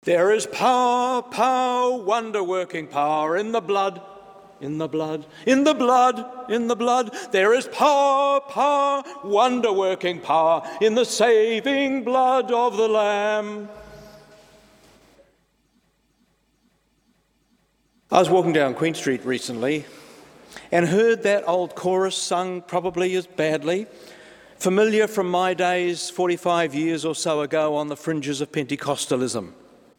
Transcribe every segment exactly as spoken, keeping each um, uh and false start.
There is power, power, wonder-working power in the blood, in the blood, in the blood, in the blood. There is power, power, wonder-working power in the saving blood of the Lamb. I was walking down Queen Street recently and heard that old chorus sung probably as badly, familiar from my days forty-five years or so ago on the fringes of Pentecostalism.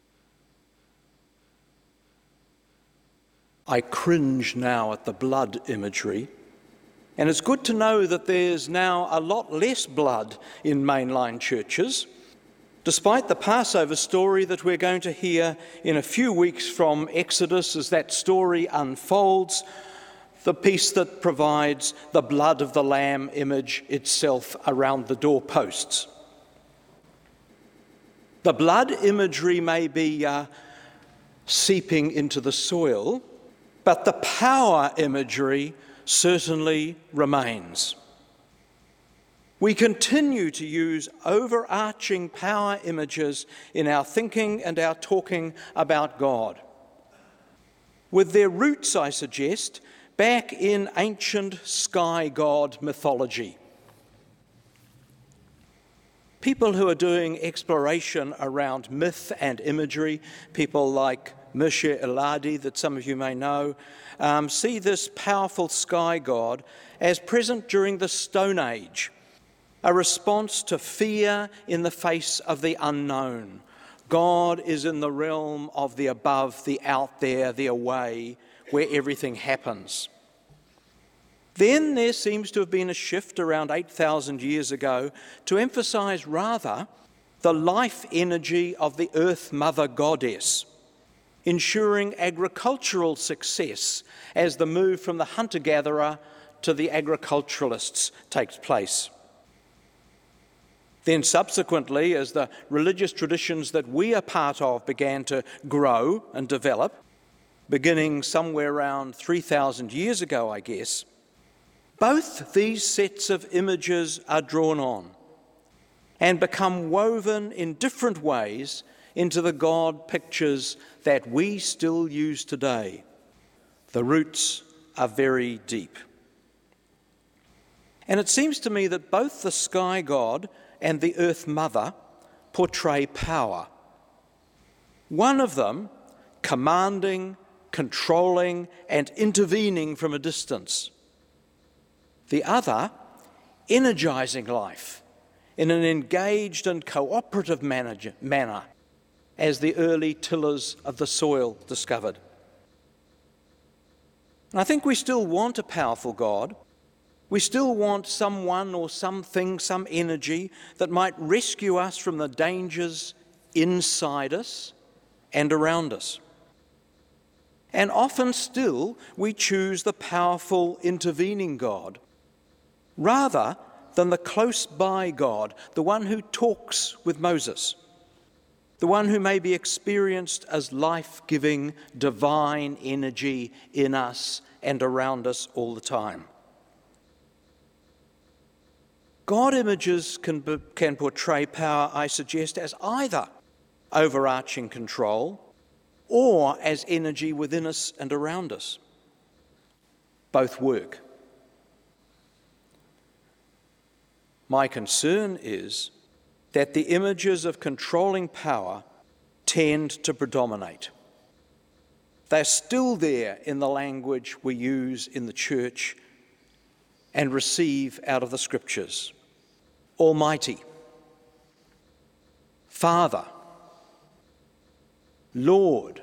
I cringe now at the blood imagery, and it's good to know that there's now a lot less blood in mainline churches, despite the Passover story that we're going to hear in a few weeks from Exodus as that story unfolds, the piece that provides the blood of the Lamb image itself around the doorposts. The blood imagery may be uh, seeping into the soil, but the power imagery certainly remains. We continue to use overarching power images in our thinking and our talking about God, with their roots, I suggest, back in ancient sky god mythology. People who are doing exploration around myth and imagery, people like Mircea Eliade, that some of you may know, um, see this powerful sky god as present during the Stone Age, a response to fear in the face of the unknown. God is in the realm of the above, the out there, the away, where everything happens. Then there seems to have been a shift around eight thousand years ago to emphasise rather the life energy of the Earth Mother Goddess, ensuring agricultural success as the move from the hunter-gatherer to the agriculturalists takes place. Then subsequently, as the religious traditions that we are part of began to grow and develop, beginning somewhere around three thousand years ago, I guess, both these sets of images are drawn on and become woven in different ways into the God pictures that we still use today. The roots are very deep. And it seems to me that both the sky god and the earth mother portray power. One of them commanding, controlling, and intervening from a distance. The other energizing life in an engaged and cooperative manner, as the early tillers of the soil discovered. And I think we still want a powerful God. We still want someone or something, some energy that might rescue us from the dangers inside us and around us. And often still we choose the powerful intervening God rather than the close-by God, the one who talks with Moses, the one who may be experienced as life-giving, divine energy in us and around us all the time. God images can, be, can portray power, I suggest, as either overarching control or as energy within us and around us. Both work. My concern is that the images of controlling power tend to predominate. They're still there in the language we use in the church and receive out of the scriptures. Almighty, Father, Lord,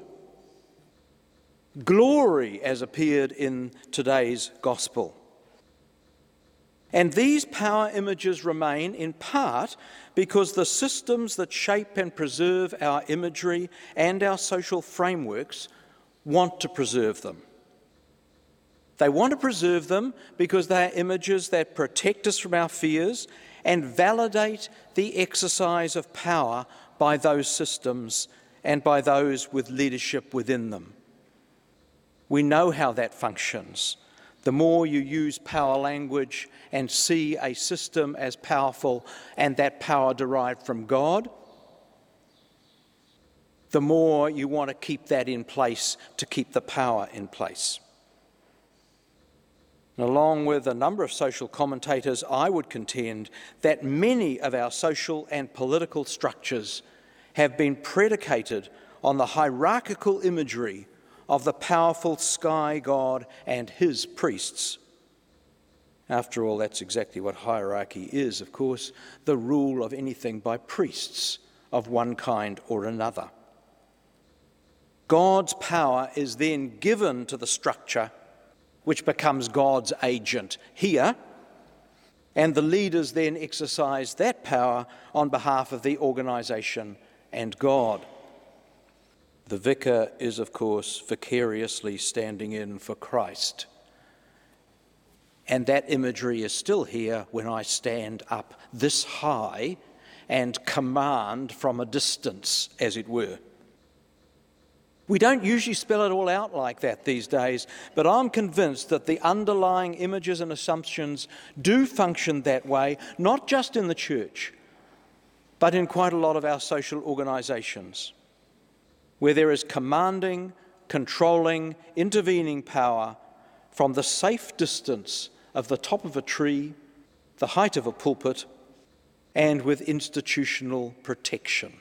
glory as appeared in today's gospel. And these power images remain in part because the systems that shape and preserve our imagery and our social frameworks want to preserve them. They want to preserve them because they are images that protect us from our fears and validate the exercise of power by those systems and by those with leadership within them. We know how that functions. The more you use power language and see a system as powerful and that power derived from God, the more you want to keep that in place to keep the power in place. And along with a number of social commentators, I would contend that many of our social and political structures have been predicated on the hierarchical imagery of the powerful sky god and his priests. After all, that's exactly what hierarchy is, of course, the rule of anything by priests of one kind or another. God's power is then given to the structure, which becomes God's agent here, and the leaders then exercise that power on behalf of the organisation and God. The vicar is, of course, vicariously standing in for Christ. And that imagery is still here when I stand up this high and command from a distance, as it were. We don't usually spell it all out like that these days, but I'm convinced that the underlying images and assumptions do function that way, not just in the church, but in quite a lot of our social organisations, where there is commanding, controlling, intervening power from the safe distance of the top of a tree, the height of a pulpit, and with institutional protection.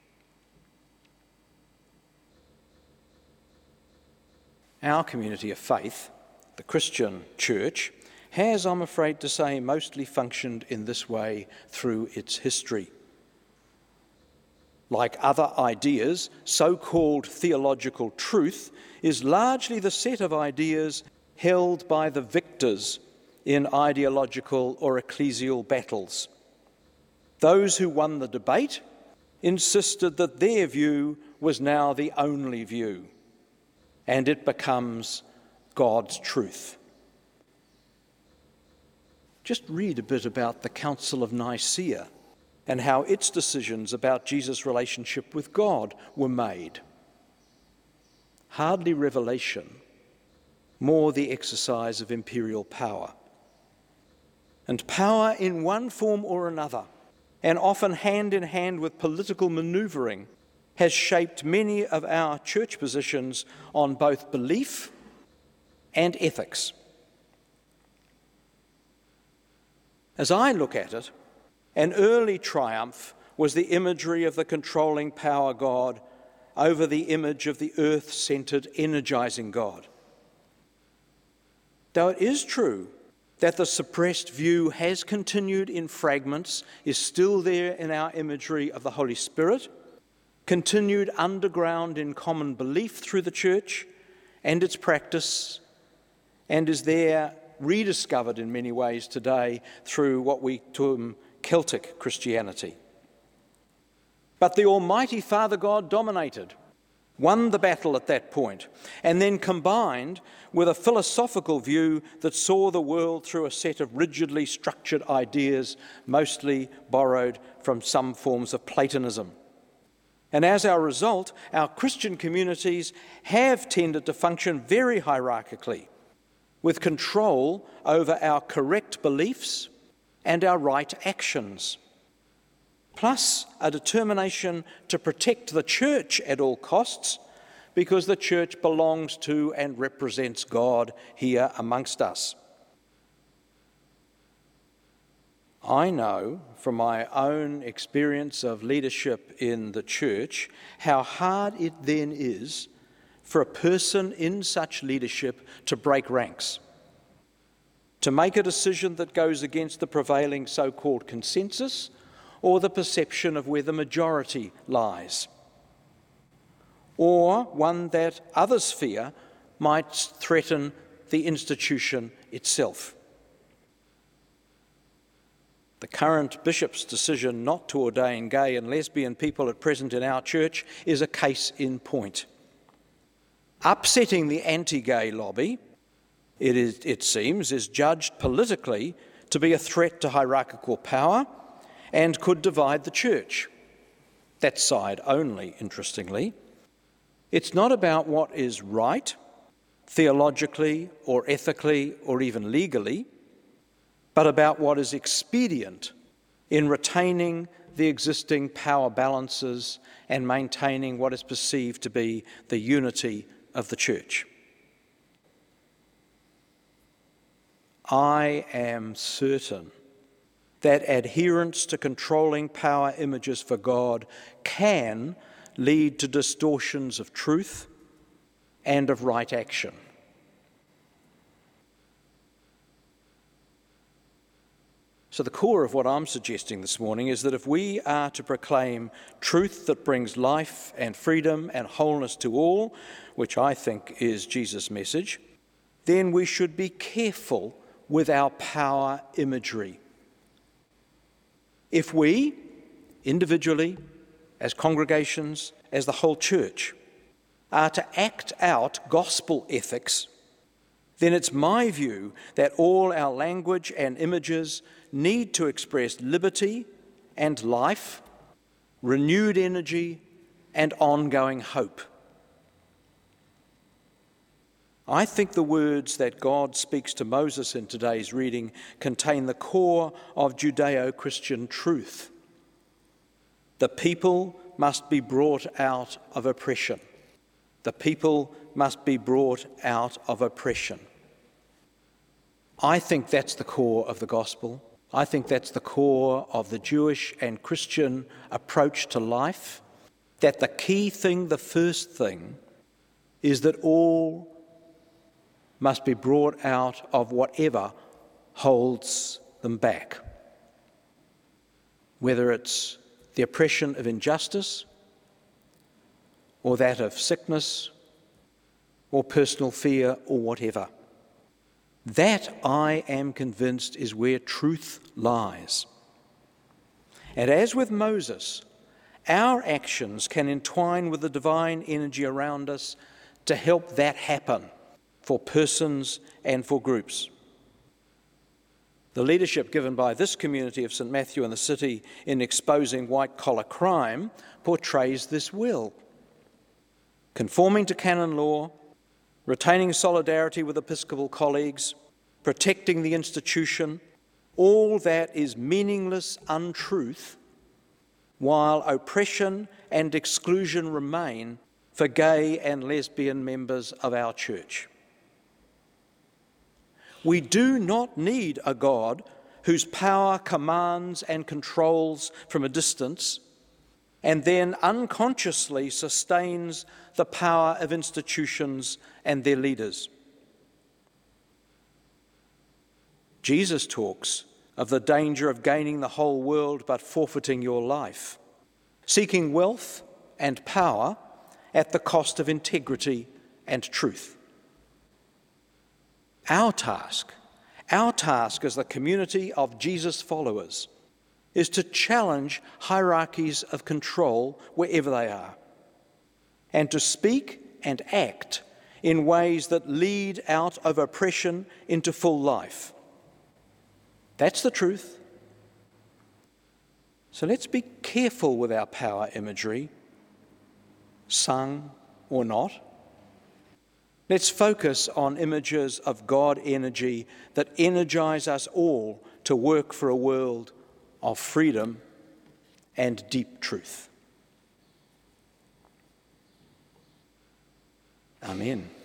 Our community of faith, the Christian church, has, I'm afraid to say, mostly functioned in this way through its history. Like other ideas, so-called theological truth is largely the set of ideas held by the victors in ideological or ecclesial battles. Those who won the debate insisted that their view was now the only view, and it becomes God's truth. Just read a bit about the Council of Nicaea and how its decisions about Jesus' relationship with God were made. Hardly revelation, more the exercise of imperial power. And power in one form or another, and often hand in hand with political manoeuvring, has shaped many of our church positions on both belief and ethics. As I look at it, an early triumph was the imagery of the controlling power God over the image of the earth-centred energising God. Though it is true that the suppressed view has continued in fragments, is still there in our imagery of the Holy Spirit, continued underground in common belief through the church and its practice, and is there rediscovered in many ways today through what we term Celtic Christianity. But the Almighty Father God dominated, won the battle at that point, and then combined with a philosophical view that saw the world through a set of rigidly structured ideas, mostly borrowed from some forms of Platonism. And as our result, our Christian communities have tended to function very hierarchically, with control over our correct beliefs and our right actions, plus a determination to protect the church at all costs, because the church belongs to and represents God here amongst us. I know from my own experience of leadership in the church how hard it then is for a person in such leadership to break ranks, to make a decision that goes against the prevailing so-called consensus or the perception of where the majority lies, or one that others fear might threaten the institution itself. The current bishop's decision not to ordain gay and lesbian people at present in our church is a case in point. Upsetting the anti-gay lobby, it, is, it seems, is judged politically to be a threat to hierarchical power and could divide the church. That side only, interestingly. It's not about what is right, theologically or ethically or even legally, but about what is expedient in retaining the existing power balances and maintaining what is perceived to be the unity of the church. I am certain that adherence to controlling power images for God can lead to distortions of truth and of right action. So the core of what I'm suggesting this morning is that if we are to proclaim truth that brings life and freedom and wholeness to all, which I think is Jesus' message, then we should be careful with our power imagery. If we, individually, as congregations, as the whole church, are to act out gospel ethics, then it's my view that all our language and images need to express liberty and life, renewed energy, and ongoing hope. I think the words that God speaks to Moses in today's reading contain the core of Judeo-Christian truth. The people must be brought out of oppression. The people must be brought out of oppression. I think that's the core of the gospel. I think that's the core of the Jewish and Christian approach to life, that the key thing, the first thing, is that all must be brought out of whatever holds them back, whether it's the oppression of injustice or that of sickness or personal fear or whatever. That, I am convinced, is where truth lies. And as with Moses, our actions can entwine with the divine energy around us to help that happen for persons and for groups. The leadership given by this community of Saint Matthew and the city in exposing white-collar crime portrays this well. Conforming to canon law, retaining solidarity with Episcopal colleagues, protecting the institution, all that is meaningless untruth, while oppression and exclusion remain for gay and lesbian members of our church. We do not need a God whose power commands and controls from a distance and then unconsciously sustains the power of institutions and their leaders. Jesus talks of the danger of gaining the whole world but forfeiting your life, seeking wealth and power at the cost of integrity and truth. Our task, our task as the community of Jesus followers, is to challenge hierarchies of control wherever they are, and to speak and act in ways that lead out of oppression into full life. That's the truth. So let's be careful with our power imagery, sung or not. Let's focus on images of God energy that energize us all to work for a world of freedom and deep truth. Amen.